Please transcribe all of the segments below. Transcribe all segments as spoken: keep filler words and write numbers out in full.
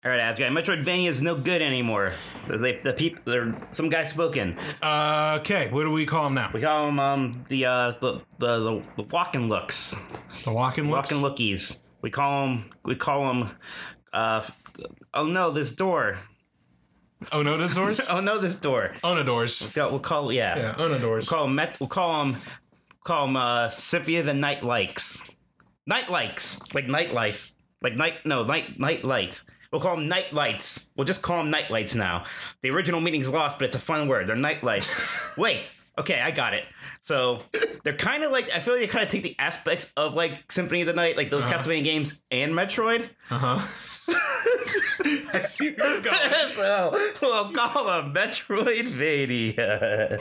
All right, Asgard. Metroidvania is no good anymore. The, the people, they're some guy spoken. Uh, okay, what do we call them now? We call them um the uh the the the, the walking looks, The walking looks? walking lookies. We call them we call them uh oh no this door. Oh no, those doors? Oh no this door. Onadors. We'll call yeah. Yeah, Onadors. We'll call them Met, we'll call them call them uh Symphia the Night Likes. Night Likes like nightlife like night no night night light. We'll call them night lights. We'll just call them night lights now. The original meaning's lost, but it's a fun word. They're night lights. Wait. Okay, I got it. So they're kind of like, I feel like they kind of take the aspects of like Symphony of the Night, like those uh-huh. Castlevania games and Metroid. Uh-huh. I see where you're going. So we'll call them Metroidvania.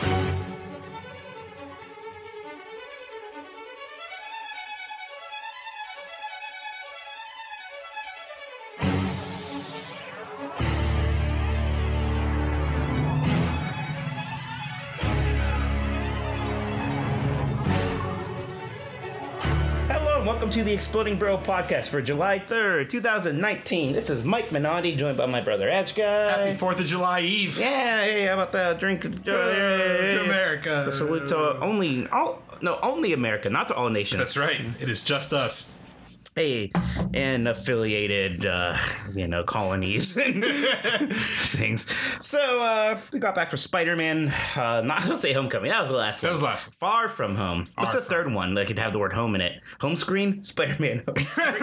Welcome to the Exploding Bro podcast for July third, twenty nineteen. This is Mike Minotti, joined by my brother Edge Guy. Happy fourth of July Eve. Yeah, hey, how about that? Drink uh, to America. It's a salute to only, all, no, only America, not to all nations. That's right. It is just us. Hey, and affiliated, uh, you know, colonies and things. So, uh, we got back for Spider-Man. Uh, not, I don't say Homecoming. That was the last one. That was the last one. Far From Home. Far What's the third home. one that could have the word home in it? Home screen? Spider-Man home screen.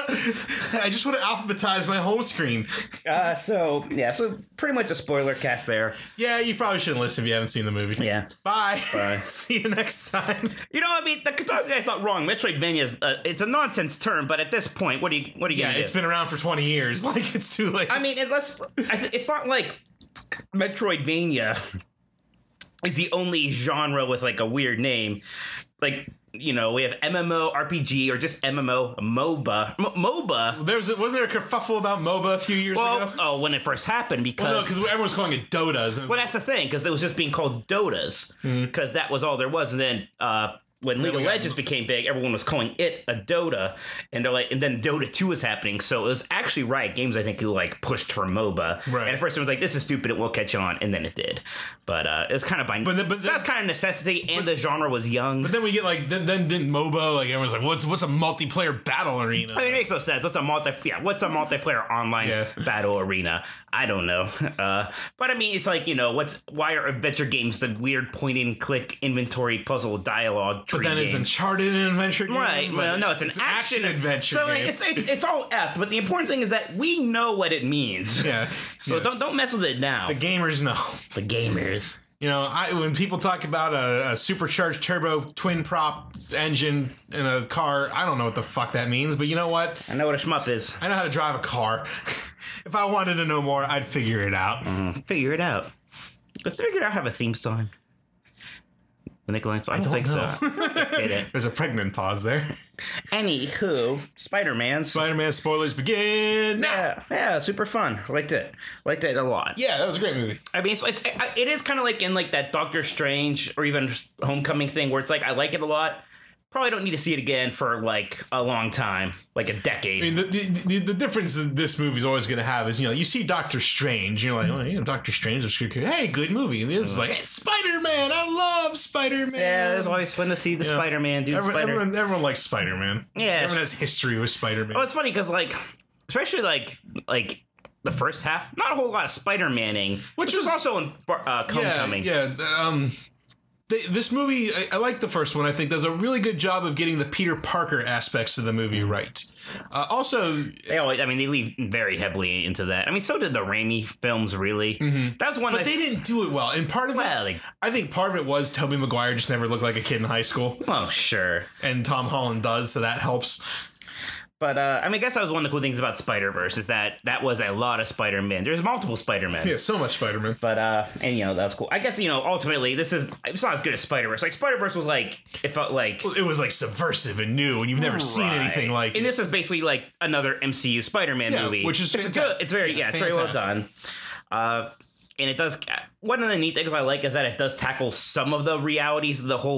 I just want to alphabetize my home screen. Uh, so, yeah, so pretty much a spoiler cast there. Yeah, you probably shouldn't listen if you haven't seen the movie. Yeah. Bye. Bye. See you next time. You know, I mean, the guy's not wrong. Metroidvania is, uh, it's a nonsense term, but at this point, what do you, what are you Yeah, gonna do? it's been around for twenty years. Like, it's too late. I mean, unless, I th- it's not like Metroidvania is the only genre with, like, a weird name. Like, you know, we have M M O R P G or just M M O MOBA. M- MOBA. There was, wasn't there a kerfuffle about MOBA a few years well, ago? Oh, when it first happened, because... Well, no, because everyone was calling it Dotas. Well, that's the thing, because it was just being called Dotas, because mm-hmm. that was all there was, and then... uh When League of Legends became big, everyone was calling it a Dota, and they're like, and then Dota two was happening. So it was actually Riot Games, I think, who like pushed for MOBA. Right. And at first it was like, this is stupid, it will catch on, and then it did. But uh, it was kind of by but, the, but that's kind of necessity, and but, the genre was young. But then we get like then then didn't MOBA like everyone's like, what's what's a multiplayer battle arena? I mean, it makes no sense. What's a multi? Yeah, what's a multiplayer online yeah. battle arena? I don't know. Uh, but I mean, it's like, you know, what's why are adventure games the weird point and click inventory puzzle dialogue? But then game? It's Uncharted an adventure game, right? Well, no, it's an it's action, action adventure. So game. Like, it's, it's it's all effed. But the important thing is that we know what it means. Yeah. So yes. don't don't mess with it now. The gamers know. The gamers. You know, I, when people talk about a, a supercharged turbo twin prop engine in a car, I don't know what the fuck that means. But you know what? I know what a shmup is. I know how to drive a car. If I wanted to know more, I'd figure it out. Mm, figure it out. But figure it out. Have a theme song. The Nickelodeon song. I don't, I don't think know. So. Get it. There's a pregnant pause there. Anywho, Spider-Man. Spider-Man spoilers begin now. Yeah, yeah, super fun. Liked it. Liked it a lot. Yeah, that was a great movie. I mean, it's, it's it is kind of like in like that Doctor Strange or even Homecoming thing where it's like I like it a lot. Probably don't need to see it again for like a long time, like a decade. I mean, the the, the, the difference that this movie is always going to have is, you know, you see Doctor Strange, you're like, oh, you know, Doctor Strange is good. Hey, good movie. And this is like, it's Spider-Man. I love Spider-Man. Yeah, it's always fun to see the you Spider-Man, dude. Everyone, Spider- everyone, everyone likes Spider-Man. Yeah, everyone has history with Spider-Man. Oh, it's funny because like, especially like like. The first half, not a whole lot of Spider-Manning, which, which was also in uh, Homecoming. Yeah, yeah. Um, they, this movie, I, I like the first one. I think does a really good job of getting the Peter Parker aspects of the movie right. Uh, also, they always, I mean, they leave very heavily into that. I mean, so did the Raimi films, really. Mm-hmm. That's one, but they didn't do it well. And part of well, it, like, I think part of it was Tobey Maguire just never looked like a kid in high school. Oh, sure. And Tom Holland does, so that helps. But, uh, I mean, I guess that was one of the cool things about Spider-Verse is that that was a lot of Spider-Man. There's multiple Spider-Man. Yeah, so much Spider-Man. But, uh, and, you know, that's cool. I guess, you know, ultimately, this is, it's not as good as Spider-Verse. Like, Spider-Verse was like, it felt like... It was, like, subversive and new, and you've never right. seen anything like and it. this was basically, like, another M C U Spider-Man yeah, movie. Which is it's fantastic. Good. It's very, yeah, it's fantastic. Very well done. Uh, and it does... One of the neat things I like is that it does tackle some of the realities of the whole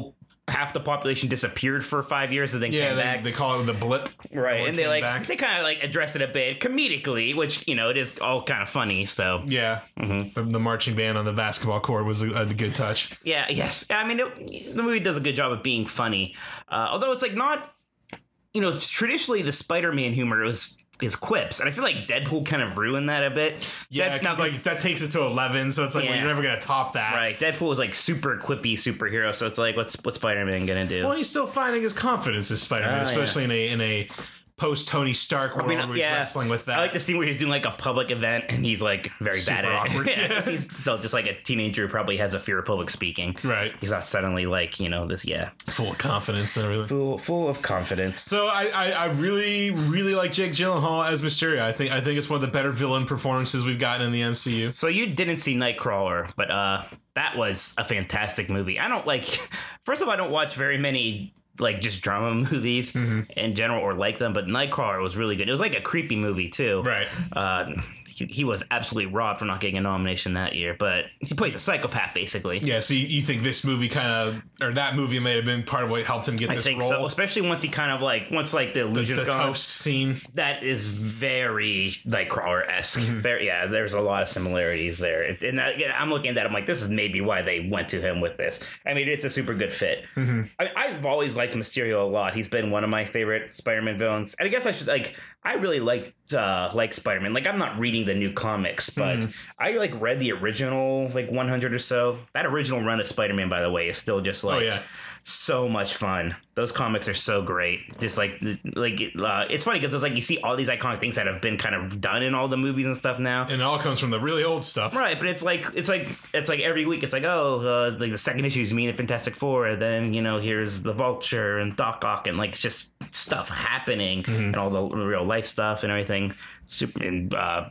half the population disappeared for five years and then Yeah, came they, back. they call it the blip. Right, and they like back. they kind of like address it a bit comedically, which you know it is all kind of funny. So Yeah, mm-hmm. the, the marching band on the basketball court was a, a good touch. yeah, yes, I mean it, the movie does a good job of being funny, uh, although it's like not, you know, traditionally the Spider-Man humor was his quips, and I feel like Deadpool kind of ruined that a bit. Yeah, Dead, because like that takes it to eleven, so it's like Yeah. well, you're never gonna top that. right, Deadpool was like super quippy superhero, so it's like what's what's Spider-Man gonna do? Well, he's still finding his confidence as Spider-Man, Oh, especially in a in a post Tony Stark world I mean, where he's yeah. wrestling with that. I like the scene where he's doing like a public event and he's like very Super bad at awkward. it. Yeah, Yeah. he's still just like a teenager who probably has a fear of public speaking. Right, He's not suddenly like, you know, this, yeah. full of confidence and everything. Full, full of confidence. So I, I, I really really like Jake Gyllenhaal as Mysterio. I think I think it's one of the better villain performances we've gotten in the M C U. So you didn't see Nightcrawler, but uh, that was a fantastic movie. I don't like, first of all, I don't watch very many like just drama movies Mm-hmm. in general or like them, but Nightcrawler was really good. It was like a creepy movie too. Right. Uh, he, he was absolutely robbed for not getting a nomination that year, but he plays a psychopath basically. Yeah. So you, you think this movie kind of or that movie may have been part of what helped him get I this think role? so, especially once he kind of like once like the the illusion's the gone. toast scene. That is very Nightcrawler esque. Mm-hmm. Very, yeah. There's a lot of similarities there, It- and I, yeah, I'm looking at that. I'm like, this is maybe why they went to him with this. I mean, it's a super good fit. Mm-hmm. I, I've always liked Mysterio a lot. He's been one of my favorite Spider-Man villains, and I guess I should like. I really liked uh, like Spider-Man. Like I'm not reading the new comics, but Mm-hmm. I like read the original like one hundred or so. That original run of Spider-Man, by the way, is still just like Oh yeah. so much fun. Those comics are so great. Just like like uh, it's funny because it's like you see all these iconic things that have been kind of done in all the movies and stuff now. And it all comes from the really old stuff. Right, but it's like it's like it's like every week it's like oh uh, like the second issue is me and Fantastic Four, and then you know here's the Vulture and Doc Ock and like it's just stuff happening and all the real life stuff and everything. Super and uh,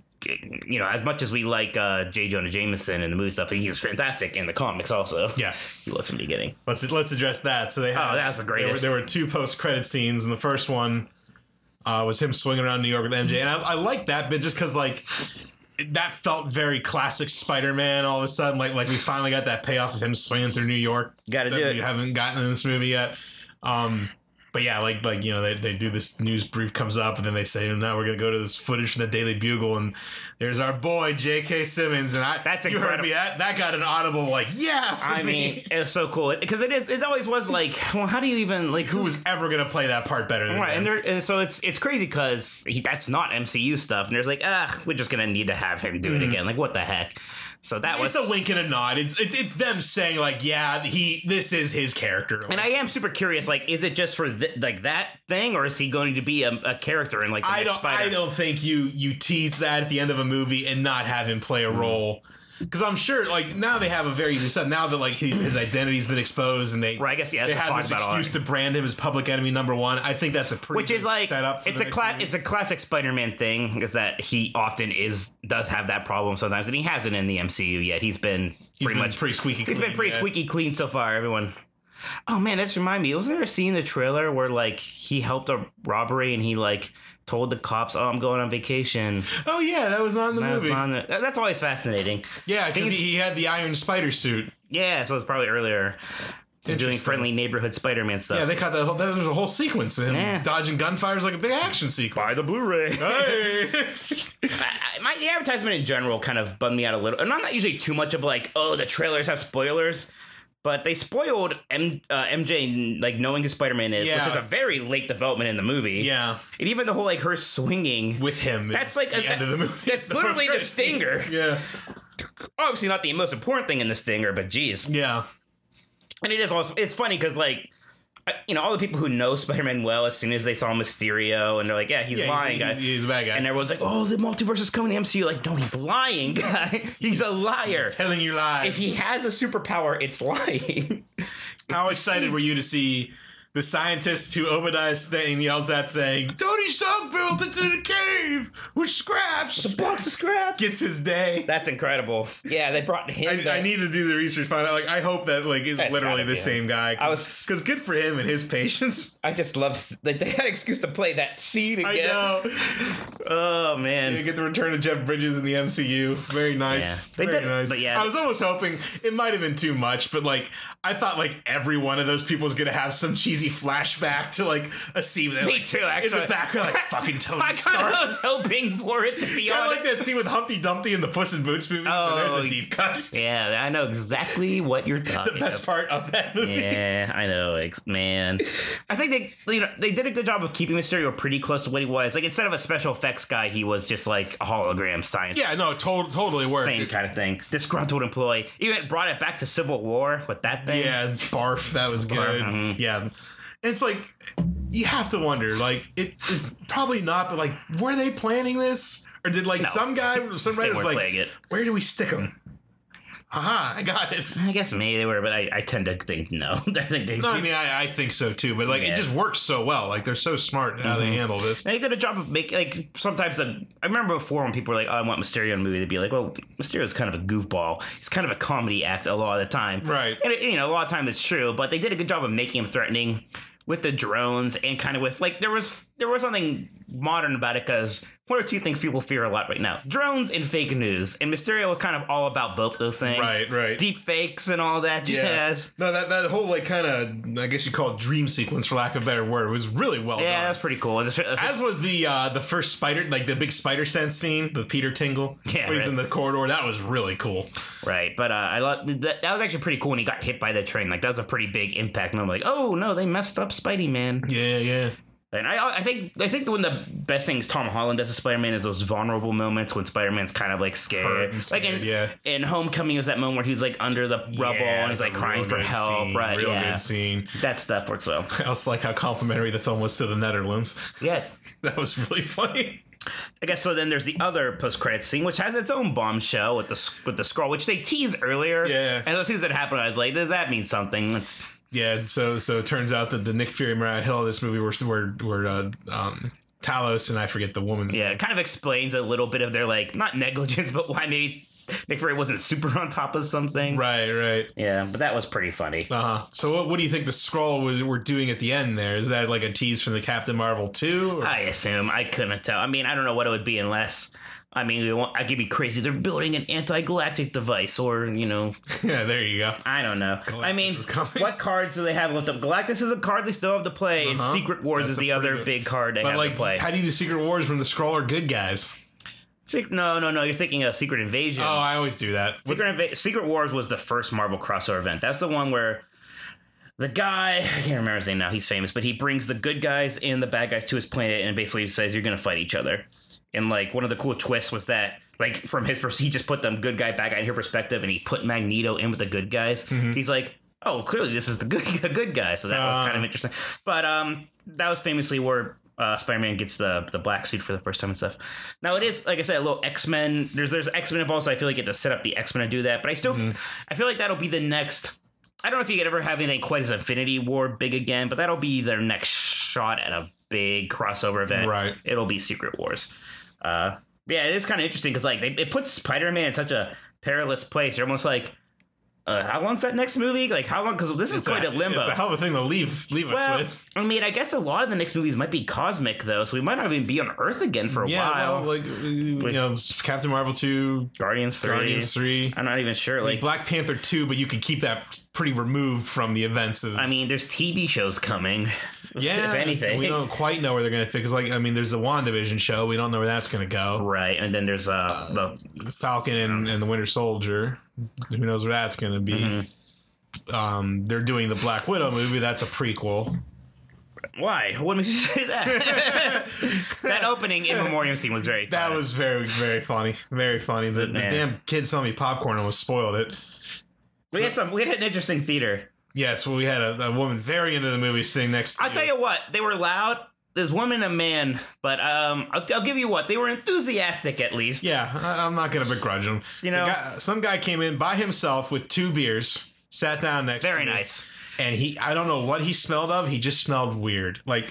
you know as much as we like uh, J. Jonah Jameson and the movie stuff, he's fantastic in the comics also. Yeah. He was from the beginning. Let's let's address that. So they had, Oh, that was the there were, greatest. there were two post credit scenes, and the first one uh, was him swinging around New York with M J, and I, I like that bit just because like that felt very classic Spider-Man. All of a sudden, like like we finally got that payoff of him swinging through New York. Gotta that do we it. haven't gotten in this movie yet. Um, But yeah, like like you know, they, they do this news brief comes up, and then they say, now we're gonna go to this footage from the Daily Bugle, and there's our boy J K. Simmons, and I That's you heard incredible. me that that got an audible like yeah. For I me. mean, it was so cool because it is. It always was like, well, how do you even like who who's was ever gonna play that part better than right? him? And, there, and so it's it's crazy because that's not M C U stuff, and there's like, ah, we're just gonna need to have him do it again. Like, what the heck? So that was. It's a wink and a nod. It's it's it's them saying like, yeah, he this is his character. Like, And I am super curious. Like, is it just for th- like that thing, or is he going to be a, a character in like the I next don't Spider? I don't think you you tease that at the end of a movie and not have him play a Mm-hmm. role. Because I'm sure, like now they have a very easy set. Now that like his, his identity's been exposed, and they Right, I guess, yeah, they that's have what this I'm talking about excuse to brand him as public enemy number one. I think that's a pretty Which is good like setup. For it's the a next cla- movie. it's a classic Spider-Man thing is that he often is does have that problem sometimes, and he hasn't in the M C U yet. He's been He's pretty been much pretty squeaky. He's clean, been pretty yeah. squeaky clean so far, everyone. Oh man, that just reminded me. Wasn't there a scene in the trailer where like he helped a robbery and he like told the cops, "Oh, I'm going on vacation." Oh yeah, that was on the That was movie. on the- that- that's always fascinating. Yeah, because Things- he, he had the Iron Spider suit. Yeah, so it's probably earlier. Doing Interesting. friendly neighborhood Spider-Man stuff. Yeah, they cut that. Whole, that was a whole sequence of him Yeah. dodging gunfires like a big action sequence. Buy the Blu-ray. Hey. I, I- my the advertisement in general kind of bummed me out a little. And I'm not usually too much of like, oh, the trailers have spoilers, but they spoiled M, uh, M J like knowing who Spider-Man is, Yeah. which is a very late development in the movie. Yeah, And even the whole like her swinging with him. That's is like the a- end of the movie. that's literally the stinger. Yeah, Obviously not the most important thing in the stinger, but geez. yeah. And it is also it's funny because like I- you know all the people who know Spider-Man well, as soon as they saw Mysterio and they're like, yeah, he's Yeah, lying, he's, guys. he's, he's a bad guy. And everyone's like, oh, the multiverse is coming to M C U. Like, no, he's lying, guy. He's a liar. He's telling you lies. If he has a superpower, it's lying. How excited were you to see the scientist who Obadiah Stane yells at saying, Tony Stark built it to the cave with scraps? Box of scraps. Gets his day. That's incredible. Yeah, they brought him. I, back. I need to do the research, find out. Like, I hope that like is That's literally gotta the be same him. guy. I was- Because good for him and his patience. I just love like they had an excuse to play that scene I again. know. Oh man. You get the return of Jeff Bridges in the M C U. Very nice. Yeah. They Very did- nice. but yeah. I was almost hoping it might have been too much, but like I thought like every one of those people was gonna have some cheesy flashback to like a scene. Me like, too, actually. In the background, like fucking Tony I Stark. kind of was hoping for it to be Kind on. of like that scene with Humpty Dumpty in the Puss in Boots movie. Oh, there's a deep cut. Yeah, I know exactly what you're talking The best about. part of that movie. Yeah, I know, like, man. I think they, you know, they did a good job of keeping Mysterio pretty close to what he was. Like, instead of a special effects guy, he was just like a hologram science. Yeah, no, to- totally worked. Same kind of thing. Disgruntled employee. Even brought it back to Civil War with that thing. Yeah, barf. That was good. mhm. Yeah, it's like you have to wonder. Like it, it's probably not, but like, were they planning this, or did like No. some guy, some They writer was weren't like, playing it. where do we stick him? Aha, I got it. I guess maybe they were, but I, I tend to think no. I think they. No, I mean, I, I think so too, but like, Yeah. it just works so well. Like, they're so smart in how they handle this. They did a job of making, like, sometimes the, I remember before when people were like, oh, I want Mysterio in a movie, they'd be like, well, Mysterio's kind of a goofball. He's kind of a comedy act a lot of the time. Right. And, you know, a lot of time it's true, but they did a good job of making him threatening with the drones and kind of with, like, there was, there was something modern about it because one or two things people fear a lot right now. Drones and fake news. And Mysterio was kind of all about both those things. Right, right. Deep fakes and all that jazz. No, that that whole like kind of, I guess you call it dream sequence for lack of a better word, was really well Yeah, done. that's pretty cool. As was the uh, the first spider, like the big spider sense scene with Peter Tingle. Yeah, where he's right. in the corridor. That was really cool. Right, but uh, I love that, that was actually pretty cool when he got hit by the train. Like that was a pretty big impact. And I'm like, oh no, they messed up Spidey Man. Yeah, yeah. And I, I think, I think one of the best things Tom Holland does to Spider-Man is those vulnerable moments when Spider-Man's kind of like Hurt scared. and scared, like in, yeah. in Homecoming, was that moment where he's like under the rubble Yeah, and he's like it's a crying real for good help. scene, Right, real yeah, good scene. that stuff works well. I also like how complimentary the film was to the Netherlands. Yeah. That was really funny. I guess so. Then there's the other post-credit scene, which has its own bombshell with the with the scroll, which they teased earlier. Yeah. And as soon as it happened, I was like, "Does that mean something?" It's Yeah, so so it turns out that the Nick Fury Mariah Hill of this movie were were, were uh, um, Talos and I forget the woman's yeah, name. it kind of explains a little bit of their like not negligence, but why maybe Nick Fury wasn't super on top of something. Right, right. Yeah, but that was pretty funny. Uh huh. So what, what do you think the scroll was were doing at the end there? Is that like a tease from the Captain Marvel two? Or? I assume. I couldn't tell. I mean, I don't know what it would be unless. I mean, we want- I could be crazy. They're building an anti-galactic device, or you know, Yeah, there you go. I don't know. Galactus I mean, is coming. what cards do they have left up? Galactus is a card they still have to play, and Uh-huh. Secret Wars That's is a the pretty other good- big card they But have like, to play. how do you do Secret Wars when the scroll are good guys? Sec- no, no, no. You're thinking of Secret Invasion. Oh, I always do that. What's- Secret, Inva- Secret Wars was the first Marvel crossover event. That's the one where the guy, I can't remember his name now, he's famous, but he brings the good guys and the bad guys to his planet and basically says, you're going to fight each other. And like one of the cool twists was that, like from his perspective, he just put them good guy, bad guy in her perspective, and he put Magneto in with the good guys. Mm-hmm. He's like, oh, clearly this is the good, the good guy. So that was Uh. kind of interesting. But um, that was famously where uh, Spider-Man gets the the black suit for the first time and stuff. Now it is, like I said, a little X-Men. There's there's X-Men involved, so I feel like you have to set up the X-Men to do that. But I still, Mm-hmm. I feel like that'll be the next. I don't know if you could ever have anything quite as Infinity War big again, but that'll be their next shot at a big crossover event. Right. It'll be Secret Wars. Uh, yeah, it is kind of interesting because like they, it puts Spider-Man in such a perilous place. You're almost like, uh, how long's that next movie? Like how long? Because this is It's quite a, limbo. It's a hell of a thing to leave leave us Well, with. I mean, I guess a lot of the next movies might be cosmic though, so we might not even be on Earth again for a Yeah, while. well, like uh, you know, Captain Marvel two, Guardians three. Guardians three, I'm not even sure. I mean, Like, Black Panther two, but you could keep that pretty removed from the events of. I mean, there's T V shows coming. yeah, if anything, we don't quite know where they're going to fit. Because, like, I mean, there's the WandaVision show. We don't know where that's going to go. Right, and then there's uh, the Falcon and, and the Winter Soldier. Who knows where that's going to be? Mm-hmm. Um, they're doing the Black Widow movie. That's a prequel. why? What makes you say that? That opening in memoriam scene was very. That fun. was very, very funny. Very funny. The, the Man. damn kid saw me popcorn and almost spoiled it. We had some. We had an interesting theater. Yes, well, we had a, a woman very into the movie sitting next to I'll tell you what. They were loud. There's woman and man, but um, I'll, I'll give you what they were enthusiastic at least. Yeah, I, I'm not going to begrudge him. You know- The guy- some guy came in by himself with two beers, sat down next to Very me. nice. And he, I don't know what he smelled of. He just smelled weird. Like,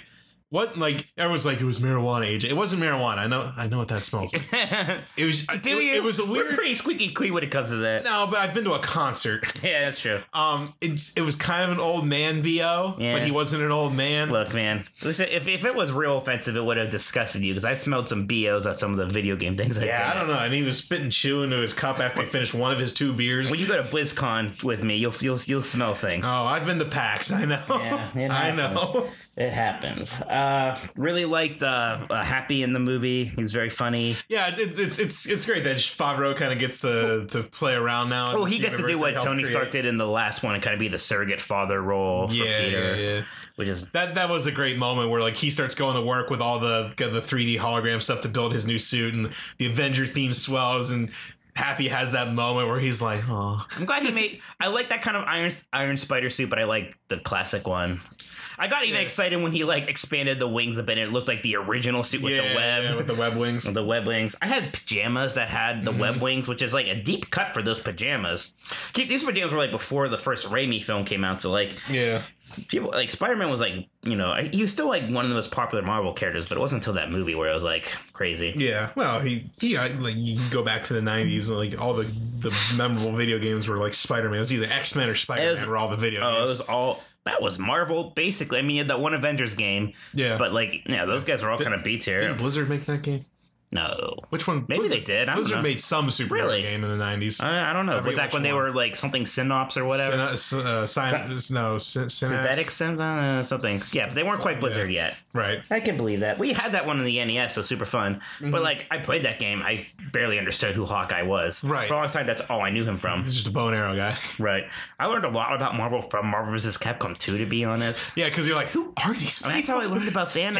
What, like, everyone's like, it was marijuana, A J. It wasn't marijuana. I know I know what that smells like. It was, Do it, you? it was a weird... We're pretty squeaky clean when it comes to that. No, but I've been to a concert. Yeah, that's true. Um, it's, it was kind of an old man B O, Yeah. but he wasn't an old man. Look, man, listen, if, if it was real offensive, it would have disgusted you, because I smelled some B Os at some of the video game things. Yeah, I I don't know. And he was spitting chew into his cup after he finished one of his two beers. When you go to BlizzCon with me, you'll you'll, you'll smell things. Oh, I've been to PAX. I know. Yeah, it I happens. know. It happens. Uh, really liked uh, uh, Happy in the movie. He's very funny. Yeah, it's it's it's it's great that Favreau kind of gets to to play around now. in Oh, this he gets to do universe what and help Tony create- Stark did in the last one and kind of be the surrogate father role for Yeah, Peter, yeah, yeah. which is That that was a great moment where like he starts going to work with all the the three D hologram stuff to build his new suit, and the Avenger theme swells, and Happy has that moment where he's like, "Oh, I'm glad he made. I like that kind of Iron Iron Spider suit, but I like the classic one. I got even Yeah. excited when he like expanded the wings a bit. And it looked like the original suit with yeah, the web, yeah, with the web wings." the web wings. I had pajamas that had the Mm-hmm. web wings, which is like a deep cut for those pajamas. Keep these pajamas were like before the first Raimi film came out, so like Yeah, people like Spider-Man was like, you know, he was still like one of the most popular Marvel characters, but it wasn't until that movie where it was like crazy. yeah. Well, he he I- like you can go back to the nineties, like all the the memorable video games were like Spider Man. It was either X Men or Spider It was- Man were all the video Oh, it games. was all that was Marvel basically. I mean, you had that one Avengers game, Yeah, but like, yeah, those guys were all kind of B tier. didn't Blizzard make that game? No, Which one? maybe Blizzard, they did. I don't Blizzard know. made some superhero Really? game in the nineties. I, I don't know. I But forget back which when they one. were like something Synops or whatever. Syn- uh, Syn- no, Syn- Synthetic Synapse? Sim, uh, something. Yeah, but they weren't quite Blizzard yet. Right. I can believe that. We had that one in the N E S, so super fun. Mm-hmm. But like, I played that game. I barely understood who Hawkeye was. Right. For a long time, that's all I knew him from. He's just a bow and arrow guy. Right. I learned a lot about Marvel from Marvel versus. Capcom two, to be honest. Yeah, because you're like, who are these And that's how I learned about Thanos.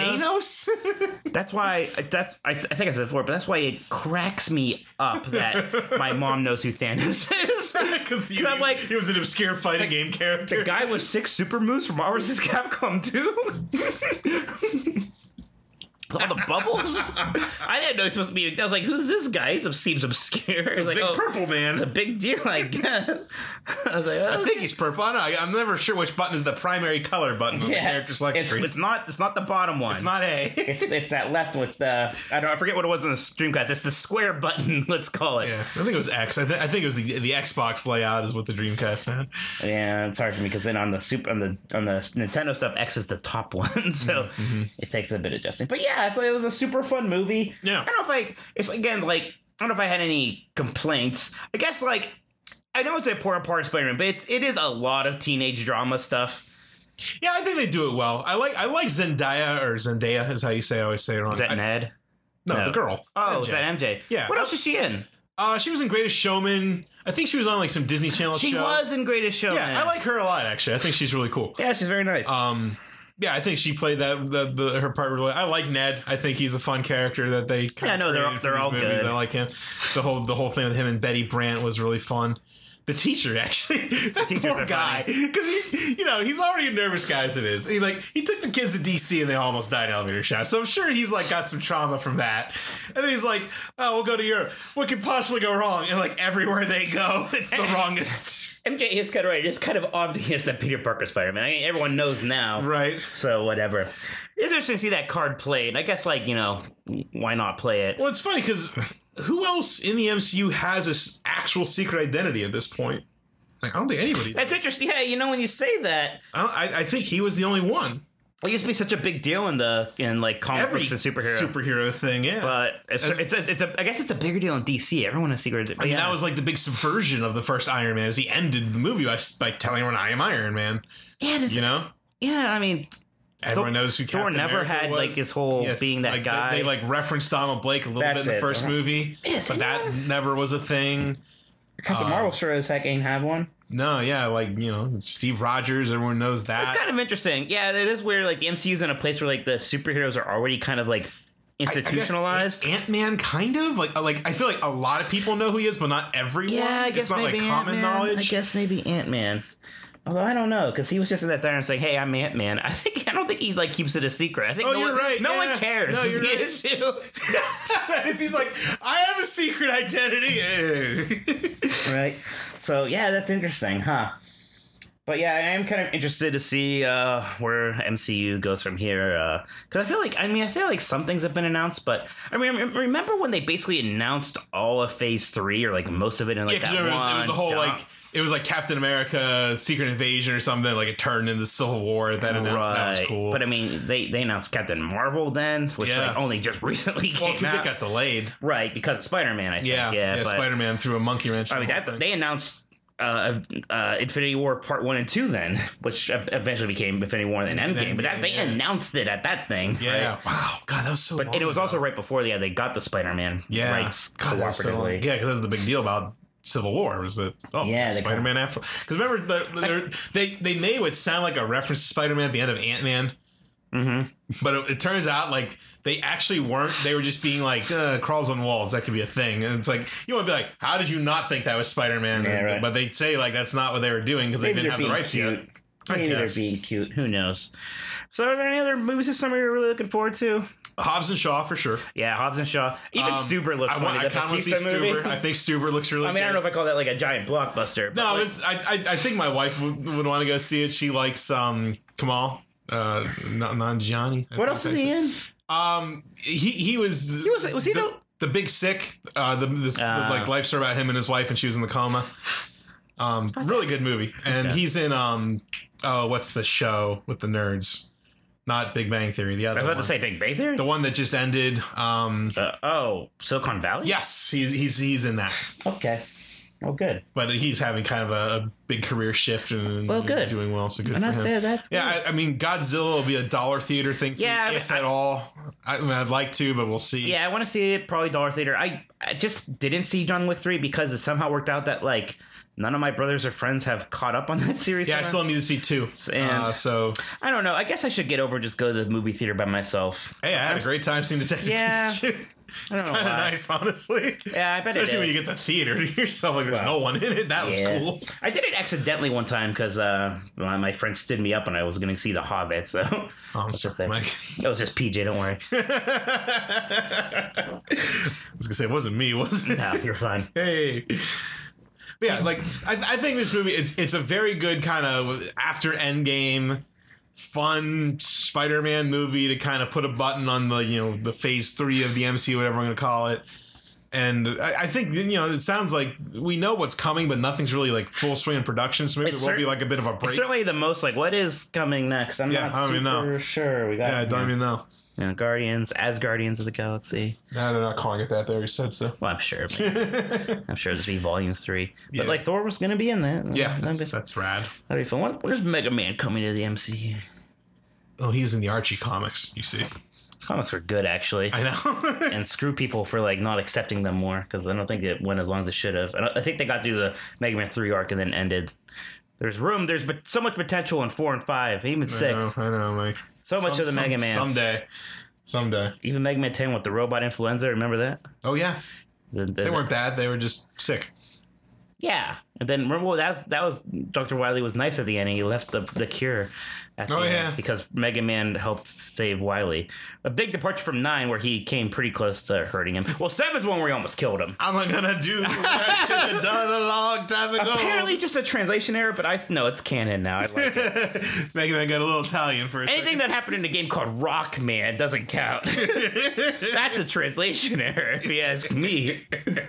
Thanos? That's why. That's I, I think I said before, but that's why it cracks me up that my mom knows who Thanos is. Because he, I'm like- he was an obscure fighting game character. The guy with six super moves from Marvel versus. Capcom two. All the bubbles. I didn't know he was supposed to be. I was like, "Who's this guy?" He seems obscure. He's like, Big "Oh, purple man. it's a big deal." I guess. I was like, oh, I think he's purple. I don't know. I, I'm never sure which button is the primary color button on the yeah. character selection It's, screen. it's not. It's not the bottom one. It's not A. It's it's that left one. It's the I don't I forget what it was in the Dreamcast. It's the square button. Let's call it. Yeah, I think it was X. I, th- I think it was the, the Xbox layout is what the Dreamcast had. Yeah, it's hard for me because then on the super on the on the Nintendo stuff, X is the top one, so Mm-hmm. it takes a bit of adjusting. But yeah, I thought it was a super fun movie. Yeah. I don't know if I it's again like I don't know if I had any complaints. I guess like I know it's an important part of Spider-Man, but it's it is a lot of teenage drama stuff. Yeah, I think they do it well. I like I like Zendaya or Zendaya is how you say. I always say it wrong. Is that I, Ned? no, No. the girl. Oh, M is J. that M J? Yeah. What else is she in? Uh, she was in Greatest Showman. I think she was on like some Disney Channel She show. was in Greatest Showman. Yeah, I like her a lot. Actually, I think she's really cool. Yeah, she's very nice. Um, yeah, I think she played that the, the her part really. I like Ned. I think he's a fun character that they. Yeah, no, they're- they're all good. I like him. The whole the whole thing with him and Betty Brant was really fun. The teacher, actually, that teachers poor are guy, because he, you know, he's already a nervous guy as it is. He like he took the kids to D C and they almost died in elevator shaft. So I'm sure he's like got some trauma from that. And then he's like, "Oh, we'll go to Europe. What could possibly go wrong?" And like everywhere they go, it's the wrongest. M J is kind of right. It's kind of obvious that Peter Parker Spider-Man. I mean, everyone knows now. Right. So whatever. It's interesting to see that card played. I guess, like, you know, why not play it? Well, it's funny because who else in the M C U has an actual secret identity at this point? Like, I don't think anybody That's does. interesting. Yeah, you know, when you say that, I, don't, I, I think he was the only one. it used to be such a big deal in the in like comic Every books and superhero. superhero thing, yeah. but it's, it's a, it's a. I guess it's a bigger deal in D C. Everyone has secret. But I mean, yeah, that was like the big subversion of the first Iron Man, as he ended the movie by, by telling everyone, "I am Iron Man." yeah, it is, You know, yeah. I mean, everyone knows who Thor Captain never America had was. like his whole Yeah, being that like, guy. They, they like referenced Donald Blake a little That's bit in the it. first Uh-huh. movie, Yes, but that yeah. never was a thing. Captain Marvel sure as heck ain't have one. No, yeah, like, you know, Steve Rogers, everyone knows that. It's kind of interesting. Yeah, it is weird. Like the M C U's in a place where like the superheroes are already kind of like institutionalized. Ant Man, kind of like like I feel like a lot of people know who he is, but not everyone. Yeah, I guess it's not maybe like common Ant-Man. knowledge. I guess maybe Ant Man. Although I don't know, because he was just in that there and saying, "Hey, I'm Ant Man." I think I don't think he like keeps it a secret. I think Oh, no you're one, right, No yeah. one cares. No, is you're the right. issue. He's like, I have a secret identity. Right. So yeah, that's interesting, huh? But yeah, I am kind of interested to see uh, where M C U goes from here. Because I feel like, I mean, I feel like some things have been announced, but I mean, remember when they basically announced all of Phase Three or like most of it in like yeah, that remember, one? It was, it was the whole dump? like it was like Captain America: Secret Invasion or something. Like it turned into Civil War. That announced right. that was cool. But I mean, they, they announced Captain Marvel then, which Yeah. like only just recently came well, because out. it got delayed. Right, because of Spider-Man. I think. Yeah, Yeah, yeah. but, Spider-Man threw a monkey wrench. I mean, in the that's, whole thing. they announced. Uh, uh, Infinity War Part One and Two, then, which eventually became Infinity War and then Endgame. But that, they yeah. announced it at that thing. Yeah. Right? Wow. God, that was so. But long and it was ago. also right before yeah they got the Spider-Man yeah. rights God, that was so long. cooperatively. Yeah, because that was the big deal about Civil War was that oh Yeah, they Spider-Man after because remember the, they they made what sound like a reference to Spider-Man at the end of Ant-Man. Mm-hmm. But it, it turns out like they actually weren't. They were just being like uh, crawls on walls. That could be a thing. And it's like you want to be like, how did you not think that was Spider-Man? Yeah, And- right. But they say like that's not what they were doing because they Maybe didn't they're have the being rights cute. yet. I Maybe they're guess. being cute. Who knows? So, are there any other movies this summer you're really looking forward to? Hobbs and Shaw for sure. Yeah, Hobbs and Shaw. Even Um, Stuber looks I, funny. want, I The kind of want to see Batista movie. Stuber. I think Stuber looks really. I mean, I don't know if I call that like a giant blockbuster. But No, like, it's. I, I. I think my wife would, would want to go see it. She likes um Kamal, uh, N- Nanjiani. I what think else is that's he it. in? Um, he he was. He was. Was he the, the? the Big Sick? Uh, the, the, Ah. the like life story about him and his wife, and she was in the coma. Um, really good movie, and Okay. he's in um, oh, what's the show with the nerds? Not Big Bang Theory. The I other was about one. to say Big Bang Theory. The one that just ended. Um, Uh, oh, Silicon Valley. yes, he's he's he's in that. Okay. Oh, good. But he's having kind of a, a big career shift and Well, good. doing well. So good And for I him. said that's good. Yeah, I, I mean, Godzilla will be a dollar theater thing for Yeah, me, I- if I- at all. I, I mean, I'd like to, but we'll see. Yeah, I want to see it. Probably dollar theater. I, I just didn't see John Wick three because it somehow worked out that like none of my brothers or friends have caught up on that series. Yeah, I somehow. still need to see two. And- uh, so, I don't know. I guess I should get over and just go to the movie theater by myself. hey, I had a great time seeing Detective Yeah. Pikachu. I don't It's know kind of why. nice, honestly. Yeah, I bet it Especially when is. you get the theater to yourself, like there's Well, no one in it. That was Yeah. cool. I did it accidentally one time because uh, my, my friend stood me up and I was going to see The Hobbit. So Oh, I'm Let's just sorry, say- Mike. it was just P J. Don't worry. I was gonna say it wasn't me, was it? No, you're fine. Hey. But yeah, like I, I think this movie it's it's a very good kind of after Endgame fun Spider-Man movie to kind of put a button on the you know the phase three of the M C U, whatever I'm gonna call it. And I, I think you know it sounds like we know what's coming, but nothing's really like full swing in production. So maybe It's there will be cer- like a bit of a It's break. certainly the most like what is coming next. I'm Yeah, not I don't even super know. sure. We got Yeah, I don't you know, even know. you know, Guardians as Guardians of the Galaxy. No, they're not calling it that. They already said so. Well, I'm sure. man. I'm sure this will be Volume Three. But Yeah. like Thor was going to be in that. Yeah, that'd that's, be, that's rad. that'd be fun. When, when's Mega Man coming to the M C U? Oh, he was in the Archie comics. You see, These comics were good actually. I know. And screw people for like not accepting them more because I don't think it went as long as it should have. I, don't- I think they got through the Mega Man three arc and then ended. There's room. There's but so much potential in four and five, even six. I know, I know, Mike. So much Some- of the some- Mega Man. Someday. Someday. Even Mega Man ten with the robot influenza. Remember that? Oh, yeah. The- the- They weren't bad. They were just sick. Yeah, and then remember well, that was that was Doctor Wily was nice at the end. And he left the the cure. At the Oh, end yeah. because Mega Man helped save Wily. A big departure from nine, where he came pretty close to hurting him. Well, seven's one where he almost killed him. I'm not gonna do what I should have done a long time ago. Apparently, just a translation error, but I no, it's canon now. I like it. Mega Man got a little Italian for a Anything second. that happened in a game called Rockman doesn't count. That's a translation error, if you ask me.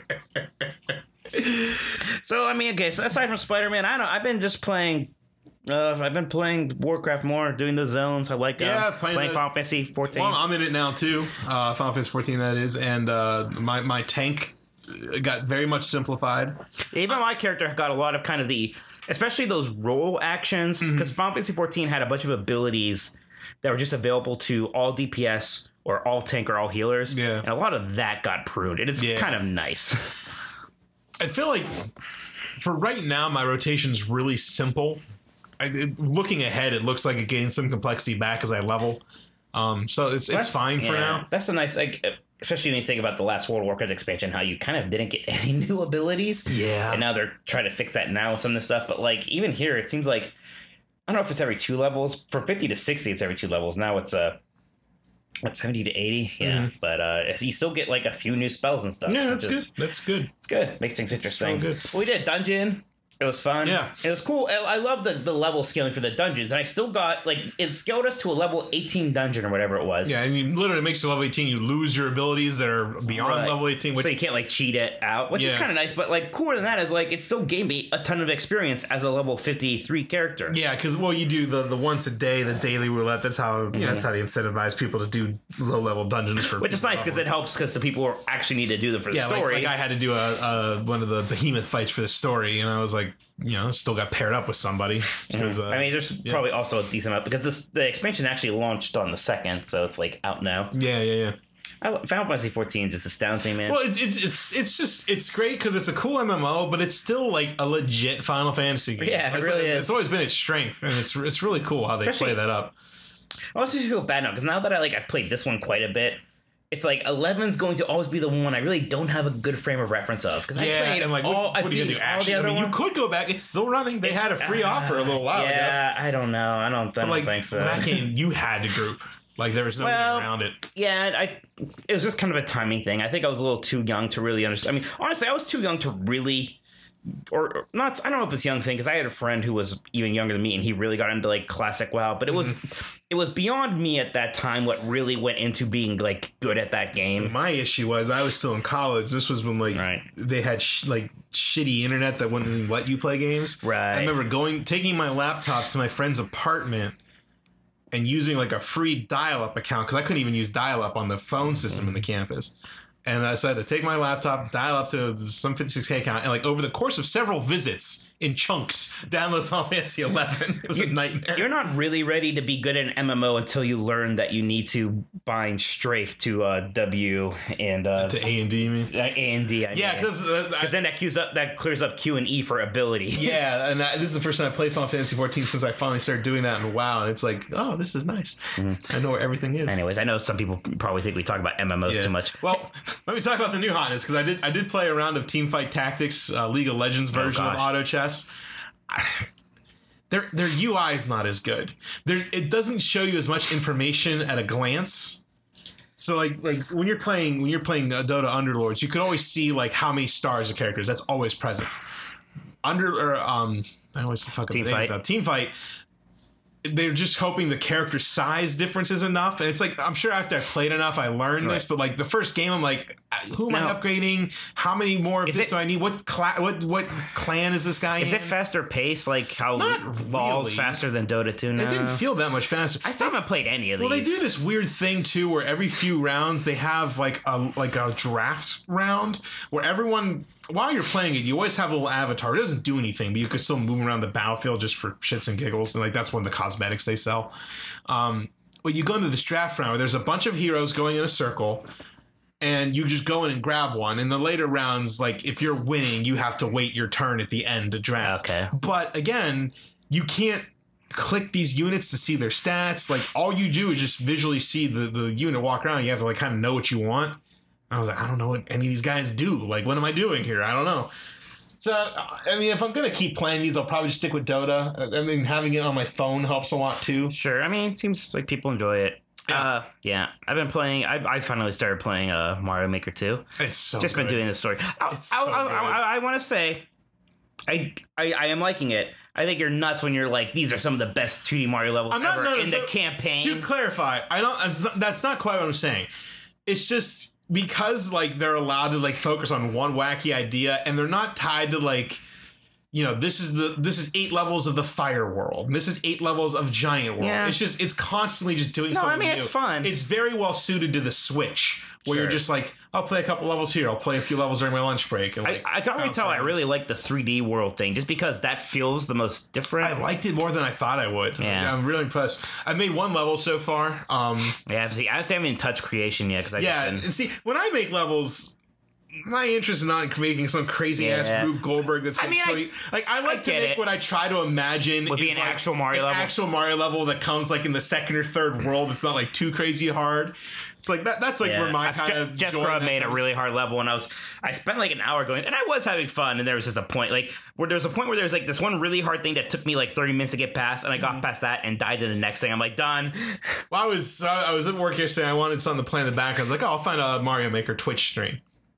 So I mean, okay. So aside from Spider-Man, I don't. I've been just playing. Uh, I've been playing Warcraft more, doing the zones. I like uh, Yeah, playing playing the- Final Fantasy fourteen. Well, I'm in it now too. Uh, Final Fantasy fourteen, that is, and uh, my my tank got very much simplified. Even my character got a lot of kind of the, especially those role actions, Mm-hmm. because Final Fantasy fourteen had a bunch of abilities that were just available to all D P S or all tank or all healers. Yeah. And a lot of that got pruned. And it's Yeah. kind of nice. I feel like for right now, my rotation's really simple. I, it, looking ahead, it looks like it gains some complexity back as I level. Um, so it's it's That's- fine for yeah, now. That's a nice, like, especially when you think about the last World of Warcraft expansion, how you kind of didn't get any new abilities. Yeah. And now they're trying to fix that now with some of this stuff. But like even here, it seems like I don't know if it's every two levels. From fifty to sixty, it's every two levels. Now it's uh what seventy to eighty, yeah. Mhm. But uh, you still get like a few new spells and stuff. Yeah, which that's is- good. That's good. It's good. Makes things interesting. good. We did dungeon. It was fun. Yeah. It was cool. I, I love the, the level scaling for the dungeons. And I still got, like, it scaled us to a level eighteen dungeon or whatever it was. Yeah, and you literally makes you level eighteen. You lose your abilities that are beyond Right. level eighteen. Which, so you can't, like, cheat it out, which is Yeah. kind of nice. But, like, cooler than that is, like, it still gave me a ton of experience as a level fifty-three character. yeah, because, well, you do the, the once a day, the daily roulette. That's how, you know, that's how they incentivize people to do low-level dungeons for Which is nice because it helps because the people who actually need to do them for the Yeah, like, story. like I had to do a, a one of the behemoth fights for the story, and I was like, you know, still got paired up with somebody. Because, uh, I mean, there's yeah. probably also a decent amount because this the expansion actually launched on the second, so it's like out now. yeah, yeah, yeah. I, Final Fantasy fourteen just astounds me, man. Well, it's it's it's, it's just it's great because it's a cool M M O, but it's still like a legit Final Fantasy game. Yeah, it it's, really it's is. always been its strength, and it's it's really cool how they Especially- play that up. I also just feel bad now because now that I like I've played this one quite a bit, it's like eleven's going to always be the one I really don't have a good frame of reference of because I Yeah, played and like, all. what, I what are you beat gonna do? all Actually, the I other mean, you ones. could go back. It's still running. They had a free offer a little while ago. Yeah, I don't know. I don't, I don't Like, think so. but I can't. You had to group. Like there was no Well, way around it. Yeah, I. It was just kind of a timing thing. I think I was a little too young to really understand. I mean, honestly, I was too young to really, or, or not. I don't know if it's young thing because I had a friend who was even younger than me, and he really got into like classic WoW. But it was, it was beyond me at that time. What really went into being like good at that game. My issue was I was still in college. This was when like Right. they had sh- like shitty internet that wouldn't even let you play games. Right. I remember going taking my laptop to my friend's apartment and using like a free dial-up account because I couldn't even use dial-up on the phone system in the campus. And I decided to take my laptop, dial up to some fifty-six K account, and like over the course of several visits in chunks, download Final Fantasy eleven. It was a nightmare. You're not really ready to be good at an M M O until you learn that you need to bind strafe to uh, W and uh, to A and D, you mean? uh, A and D. I Yeah, mean. because uh, I- Because then that queues up, that clears up Q and E for ability. yeah, and I, this is the first time I played Final Fantasy fourteen since I finally started doing that in WoW, and it's like, oh, this is nice. I know where everything is. Anyways, I know some people probably think we talk about M M Os Yeah. too much. Well, let me talk about the new hotness because I did I did play a round of Teamfight Tactics, uh, League of Legends version of gosh. auto chess. Their their U I is not as good. There it doesn't show you as much information at a glance. So like like when you're playing when you're playing uh, Dota Underlords, you could always see like how many stars a character is. That's always present. Under or um, I always fuck up the names Teamfight. now. Teamfight. They're just hoping the character size difference is enough, and it's like I'm sure after I played enough, I learned this. Right. But like the first game, I'm like, who am Now- I upgrading? How many more of Is this it- do I need? What cla- what what clan is this guy? Is in? it faster paced, like how Not Evolve's really. faster than Dota two now? It didn't feel that much faster. I still haven't played any of these. Well, they do this weird thing too, where every few rounds they have like a like a draft round where everyone, while you're playing it, you always have a little avatar. It doesn't do anything, but you can still move around the battlefield just for shits and giggles, and like that's one of the cosmetics they sell. Um, but you go into this draft round where there's a bunch of heroes going in a circle. And you just go in and grab one. In the later rounds, like if you're winning, you have to wait your turn at the end to draft. Okay. But again, you can't click these units to see their stats. Like all you do is just visually see the, the unit walk around. You have to like kind of know what you want. I was like, I don't know what any of these guys do. Like, what am I doing here? I don't know. So, I mean, if I'm going to keep playing these, I'll probably just stick with Dota. I mean, having it on my phone helps a lot too. Sure. I mean, it seems like people enjoy it. Yeah. Uh, yeah. I've been playing. I, I finally started playing uh, Mario Maker two. It's so Just good. been doing this story. I, It's I, so I, good. I, I, I want to say, I, I I am liking it. I think you're nuts when you're like, these are some of the best two D Mario levels I'm not- ever no, no, in so- the campaign. To clarify, I don't. that's not- That's not quite what I'm saying. It's just because like they're allowed to like focus on one wacky idea, and they're not tied to like, you know, this is the this is eight levels of the fire world. And this is eight levels of giant world. Yeah. It's just it's constantly just doing No, I something mean, new. it's fun. It's very well suited to the Switch, where Sure. you're just like, I'll play a couple levels here. I'll play a few levels during my lunch break. And I, like, I can't really bounce tell. I around. really like the three D world thing, just because that feels the most different. I liked it more than I thought I would. Yeah. I'm really impressed. I've made one level so far. Um, yeah, see, I still haven't even touched creation yet because I Yeah, just been, see, when I make levels, my interest is not making some crazy ass Yeah. Rube Goldberg that's I going to mean, kill I- you. Like, I like I to get make it. what I try to imagine Would be is an like actual Mario an level. actual Mario level that comes like in the second or third world. It's not like too crazy hard. It's like that. That's like Yeah. where my I- kind Jeff, of Jeff joy Grubb that made a comes. really hard level, and I was I spent like an hour going, and I was having fun. And there was just a point like where there's a point where there's like this one really hard thing that took me like thirty minutes to get past, and I got Mm-hmm. past that and died to the next thing. I'm like done. Well, I was I was at work yesterday. I wanted something to play in the background. I was like, oh, I'll find a Mario Maker Twitch stream.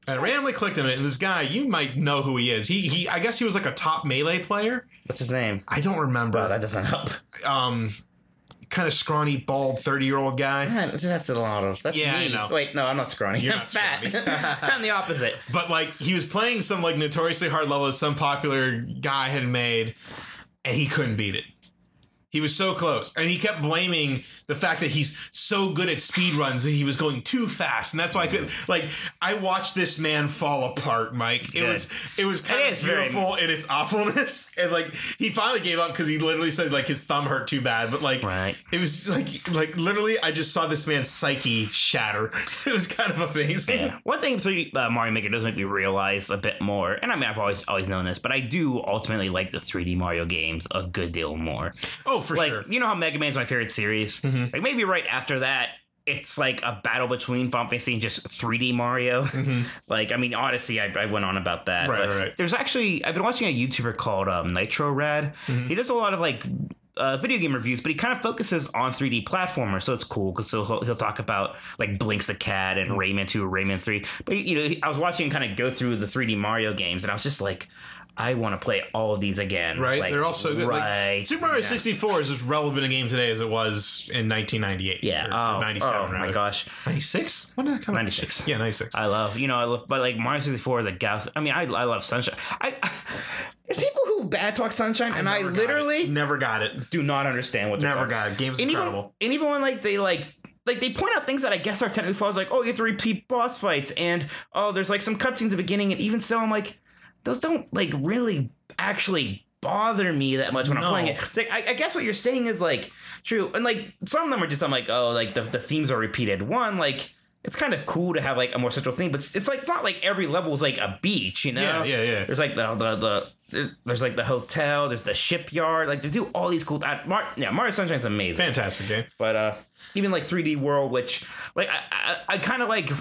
I randomly clicked on it, and this guy, you might know who he is. He, he, I guess he was like a top Melee player. What's his name? I don't remember. Wow, that doesn't help. Um, kind of scrawny, bald, thirty-year-old guy. That's a lot of. That's Yeah, me. I know. Wait, no, I'm not scrawny. You're I'm not fat. scrawny. I'm the opposite. But like, he was playing some like notoriously hard level that some popular guy had made, and he couldn't beat it. He was so close, and he kept blaming the fact that he's so good at speed runs that he was going too fast, and that's why I couldn't. Like, I watched this man fall apart, Mike. It Good. was it was kind It of is very- beautiful in its awfulness, and like he finally gave up because he literally said like his thumb hurt too bad. But like, Right. it was like like literally, I just saw this man's psyche shatter. It was kind of amazing. Yeah. One thing three D uh, Mario Maker does make me realize a bit more, and I mean I've always always known this, but I do ultimately like the three D Mario games a good deal more. Oh, for Like, sure. you know how Mega Man's my favorite series? Mhm. Like, maybe right after that, it's like a battle between Final Fantasy and just three D Mario. Mhm. Like, I mean, Odyssey, I, I went on about that. Right, but right. There's actually, I've been watching a YouTuber called um, Nitro Rad. Mhm. He does a lot of like uh, video game reviews, but he kind of focuses on three D platformers, so it's cool because he'll, he'll talk about like Blink's the Cat and Rayman two, Rayman three. But you know, I was watching him kind of go through the three D Mario games, and I was just like, I want to play all of these again. Right, Like, they're all so good. Right, Like, Super Mario yeah. sixty-four is as relevant a game today as it was in nineteen ninety-eight. Yeah. or Oh, ninety-seven. oh my rather. gosh. ninety-six? When did that come out? ninety-six. Yeah, ninety-six. I love, you know, I love, but like Mario sixty-four, the Galaxy. I mean, I, I love Sunshine. I, I there's people who bad talk Sunshine, and I Never got literally it. never got it. do not understand what they're Never talking. got it. Game's And even, incredible. and even when like they like. Like, they point out things that I guess are technically flaws, like, oh, you have to repeat boss fights, and, oh, there's, like, some cutscenes at the beginning, and even so, I'm like, those don't, like, really actually bother me that much when No. I'm playing it. It's like, I, I guess what you're saying is, like, true, and, like, some of them are just, I'm like, oh, like, the, the themes are repeated. One, like, it's kind of cool to have, like, a more central theme, but it's, it's like, it's not like every level is, like, a beach, you know? Yeah, yeah, yeah. There's, like, the, the, the, there's, like, the hotel, there's the shipyard, like, they do all these cool, uh, Mar- yeah, Mario Sunshine's amazing. Fantastic game. But uh, even like three D World, which like I I, I kind of like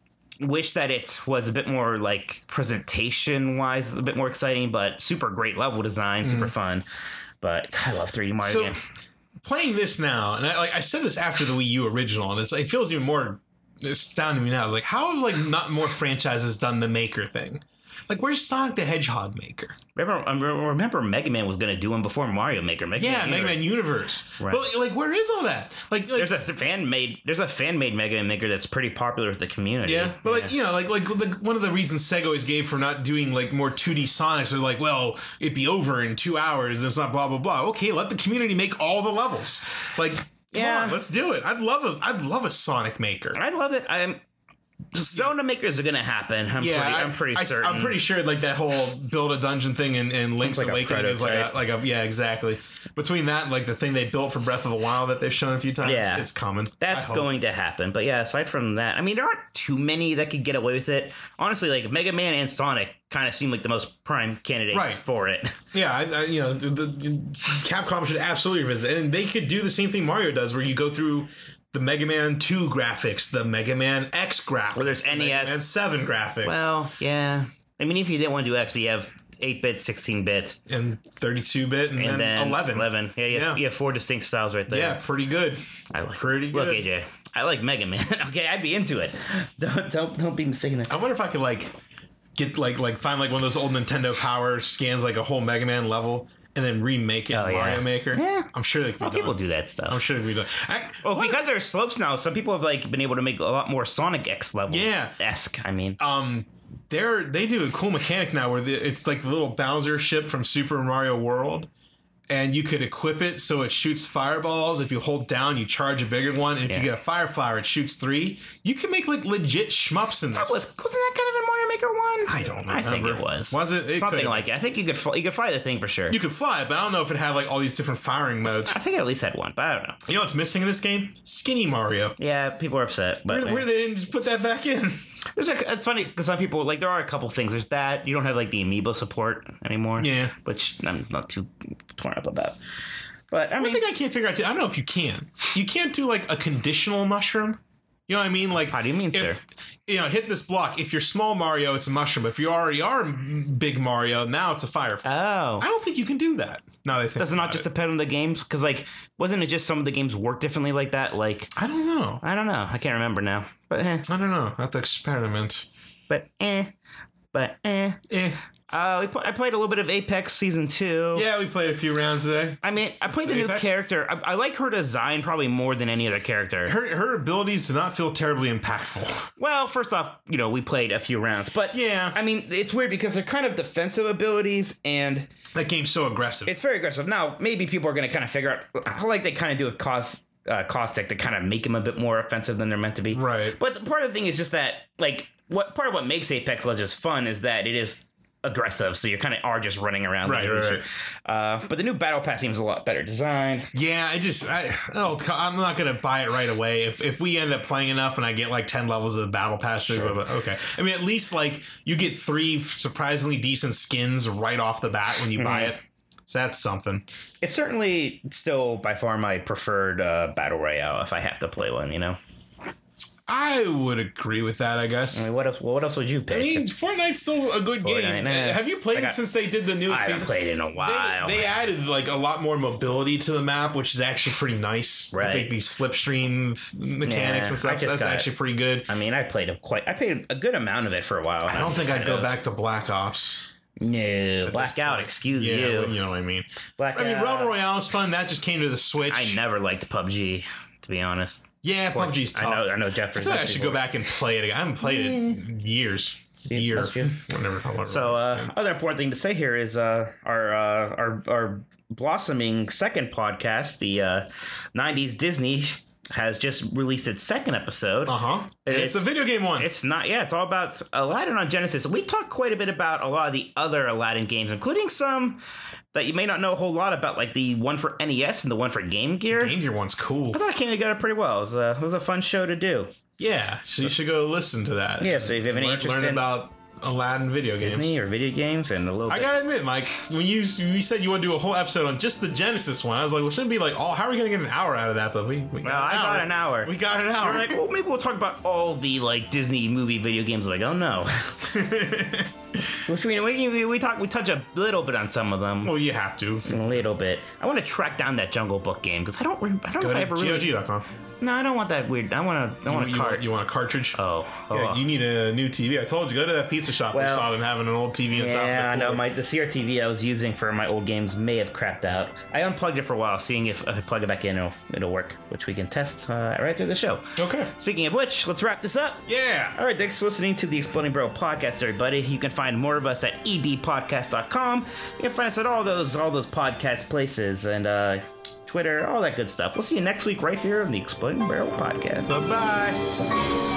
wish that it was a bit more like presentation wise, a bit more exciting, but super great level design, super fun. But God, I love three D Mario So, game. playing this now, and I, like I said this after the Wii U original, and it's, it feels even more astounding to me now. Like, how have like not more franchises done the Maker thing? Like, where's Sonic the Hedgehog Maker? Remember, I remember Mega Man was going to do him before Mario Maker. Mega Yeah, Man Mega Universe. Man Universe. Right. But like, where is all that? Like, like There's a fan made. There's a fan made Mega Man Maker that's pretty popular with the community. yeah, but like you know, like like the, one of the reasons Sega always gave for not doing like more two D Sonics, they're like, well, it'd be over in two hours. And it's not blah blah blah. Okay, let the community make all the levels. Like, come Yeah. on, let's do it. I'd love a I'd love a Sonic Maker. I love it. I'm. Zona Makers are going to happen. I'm Yeah, pretty, I, I'm pretty I, certain. I'm pretty sure like that whole build a dungeon thing in, in Link's It's like a Awakening is like a, prototype. like a yeah exactly. Between that and like the thing they built for Breath of the Wild that they've shown a few times, Yeah. it's coming. That's I hope. going to happen. But yeah, aside from that, I mean, there aren't too many that could get away with it. Honestly, like Mega Man and Sonic kind of seem like the most prime candidates Right. for it. Yeah, I, I, you know, the, the, Capcom should absolutely visit, and they could do the same thing Mario does, where you go through the Mega Man two graphics, the Mega Man X graphics, Well, there's the N E S. Mega Man seven graphics, Well, yeah. I mean, if you didn't want to do X, but you have eight bit, sixteen bit, and thirty-two bit, and, and then, then eleven. eleven. Yeah, you have, Yeah. you have four distinct styles right there. Yeah, pretty good. I like pretty Look, good. A J, I like Mega Man. Okay, I'd be into it. Don't don't don't be mistaken. I wonder if I could like get like like find like one of those old Nintendo Power scans like a whole Mega Man level and then remake it Oh, in yeah. Mario Maker. Yeah. I'm sure they could be Well, done. people do that I'm stuff. sure they could be done. I, Well, what- because there's slopes now, some people have like been able to make a lot more Sonic X level. Yeah. esque. I mean, um they're they do a cool mechanic now where the, it's like the little Bowser ship from Super Mario World, and you could equip it so it shoots fireballs. If you hold down, you charge a bigger one, and if Yeah. you get a fire flower, it shoots three. You can make like legit shmups in this. that was wasn't that kind of in Mario Maker one? I don't I think remember. it was. Was it? It something could've like it? I think you could fly, you could fly the thing for sure. You could fly, but I don't know if it had like all these different firing modes. I think I at least had one, but I don't know. You know what's missing in this game? Skinny Mario. Yeah, people are upset, but Where, where they didn't just put that back in? there's a, it's funny because some people like there are a couple things. There's that you don't have like the amiibo support anymore. Yeah. which I'm not too torn up about. But I One mean, thing I can't figure out too, I don't know if you can. You can't do like a conditional mushroom. You know what I mean? Like, how do you mean, if, sir? you know, hit this block. If you're small Mario, it's a mushroom. If you already are big Mario, now it's a firefly. Oh, I don't think you can do that. No, they think does it not about just depend on the games? Because like, wasn't it just some of the games work differently like that? Like, I don't know. I don't know. I can't remember now. But eh. I don't know. I have to experiment. but eh, but eh. Eh. Uh, we pl- I played a little bit of Apex Season two. Yeah, we played a few rounds today. I mean, I played the new Apex? character. I, I like her design probably more than any other character. Her her abilities do not feel terribly impactful. Well, first off, you know, we played a few rounds, but Yeah. I mean, it's weird because they're kind of defensive abilities, and That game's so aggressive. it's very aggressive. Now, maybe people are going to kind of figure out how like they kind of do a cost uh, caustic to kind of make them a bit more offensive than they're meant to be. Right. But part of the thing is just that, like, what part of what makes Apex Legends fun is that it is aggressive, so you kind of are just running around. Right, right, right. Uh, but the new battle pass seems a lot better designed. Yeah, I just I oh I'm not gonna buy it right away. If if we end up playing enough and I get like ten levels of the battle pass, sure. Okay. I mean, at least like you get three surprisingly decent skins right off the bat when you mm-hmm. buy it. So that's something. It's certainly still by far my preferred uh, battle royale if I have to play one. You know. I would agree with that, I guess. I mean, what else? What else would you pick? I mean, Fortnite's still a good Fortnite, game. Nah. Have you played got, it since they did the new I season? I haven't played it in a while. They, they added like a lot more mobility to the map, which is actually pretty nice. Right. I think these slipstream mechanics yeah, and stuff. That's actually pretty good. I mean, I played a quite. I played a good amount of it for a while. I don't think I'd go back to Black Ops. No, Blackout. Excuse yeah, you. You know what I mean. Blackout. I mean, Realm Royale is fun. That just came to the Switch. I never liked P U B G, to be honest. Yeah, P U B G's tough. I know, I know Jeff. I feel like I should go back and play it again. I haven't played it in years. See, years. Whatever, whatever so, uh, other important thing to say here is uh, our, uh, our our blossoming second podcast, the uh, nineties Disney, has just released its second episode. Uh-huh. It's, it's a video game one. It's not, yeah, it's all about Aladdin on Genesis. We talked quite a bit about a lot of the other Aladdin games, including some that you may not know a whole lot about, like the one for N E S and the one for Game Gear. The Game Gear one's cool. I thought it came together pretty well. It was a, it was a fun show to do. Yeah, so, so you should go listen to that. Yeah, so if you have any learn, interest learn in about Aladdin video games. Disney or video games and a little I bit. gotta admit, Mike, when you you said you want to do a whole episode on just the Genesis one, I was like, well, shouldn't be like, oh, how are we gonna get an hour out of that? But we, we got well, an I hour. got an hour. We got an hour. We're like, well, maybe we'll talk about all the like Disney movie video games. Like, oh no. Which we we we talk we touch a little bit on some of them. Well, you have to a little bit. I want to track down that Jungle Book game because I don't I don't Go know if to I ever G O G dot com. Really... No, I don't want that weird. I want to. I want a you, cart. Want, you want a cartridge? Oh, oh yeah, you need a new T V. I told you, go to that pizza shop. Well, we saw them having an old T V on yeah, top of the Yeah, I know. cooler. My the C R T V I was using for my old games may have crapped out. I unplugged it for a while, seeing if, if I plug it back in, it'll, it'll work, which we can test uh, right through the show. Okay. Speaking of which, let's wrap this up. Yeah. All right, thanks for listening to the Exploding Barrel Podcast, everybody. You can find more of us at e b podcast dot com. You can find us at all those all those podcast places and uh, Twitter, all that good stuff. We'll see you next week right here on the Exploding Barrel Podcast. Bye-bye.